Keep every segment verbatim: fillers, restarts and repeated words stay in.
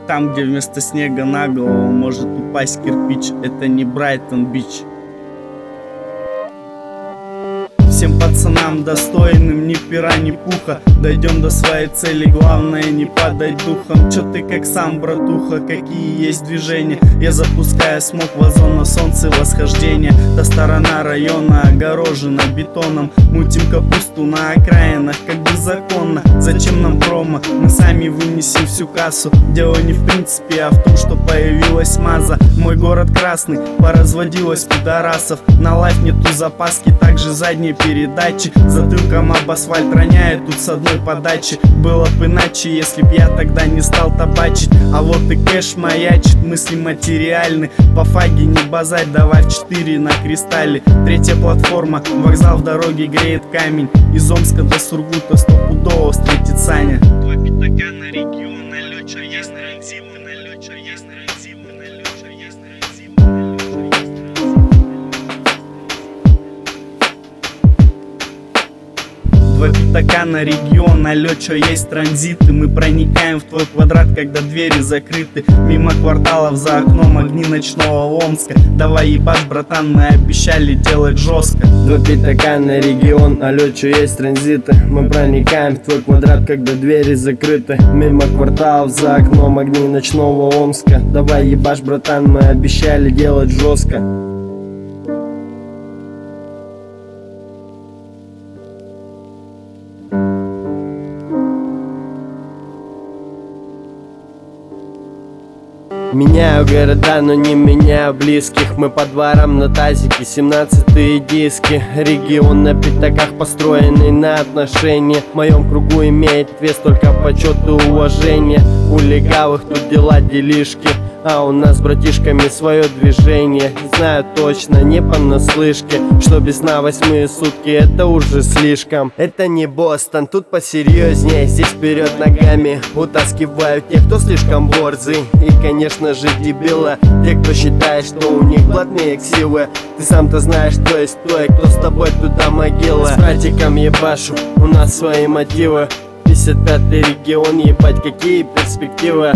Там, где вместо снега на голову может упасть кирпич, это не Брайтон-Бич. Всем пацанам достойным ни пера, ни пуха, дойдем до своей цели, главное не падать духом. Чё ты как сам, братуха, какие есть движения? Я запускаю смог в озон на солнце восхождения. Та сторона района огорожена бетоном, мутим капусту на окраинах, как бы законно. Зачем нам промо? Мы сами вынесем всю кассу. Дело не в принципе, а в том, что появилась маза. Мой город красный, поразводилось пидорасов. На лайф нету запаски, также задней передачи. Затылком об асфальт роняет тут с одной подачи. Было б иначе, если б я тогда не стал табачить. А вот и кэш маячит, мысли материальны. По фаге не базать, давай в четыре на кристалле. Третья платформа, вокзал в дороге греет камень. Из Омска до Сургута стопудово встретит Саня. Два пятака на регион, налёт, есть транзиты, налёт, есть транзиты, налёт, есть транзиты, налёт, есть Два пятака на регион, налёт, чё есть транзиты. Мы проникаем в твой квадрат, когда двери закрыты. Мимо кварталов, за окном огни ночного Омска. Давай ебашь, братан, мы обещали делать жестко. Два пятака на регион, алё, чё есть транзиты. Мы проникаем в твой квадрат, когда двери закрыты. Мимо кварталов, за окном огни ночного Омска. Давай ебашь, братан, мы обещали делать жестко. Меняю города, но не меняю близких. Мы по дворам на тазике, семнадцатые диски. Регион на пятаках, построенный на отношения. В моем кругу имеет вес только почет и уважение. У легавых тут дела делишки, а у нас с братишками свое движение. Знаю точно, не понаслышке, что без на восьмые сутки это уже слишком. Это не Бостон, тут посерьезнее. Здесь вперед ногами утаскивают тех, кто слишком борзый. И конечно же дебилы, те, кто считает, что у них блатные ксивы. Ты сам-то знаешь, кто есть кто и кто с тобой туда могила. С братиком ебашу, у нас свои мотивы. пятьдесят пятый регион, ебать, какие перспективы.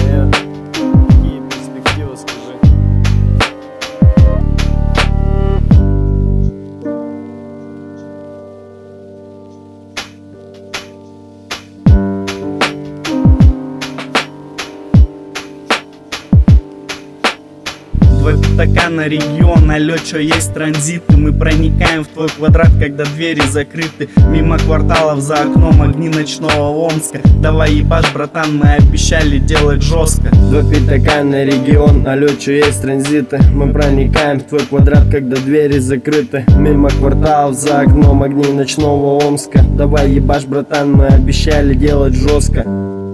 Два пятака на регион, алё, чё есть транзиты. Мы проникаем в твой квадрат, когда двери закрыты. Мимо кварталов, за окном огни ночного Омска. Давай ебашь, братан, мы обещали делать жестко. Два пятака на регион, алё, чё есть транзиты. Мы проникаем в твой квадрат, когда двери закрыты. Мимо кварталов, за окном огни ночного Омска. Давай ебашь, братан, мы обещали делать жестко.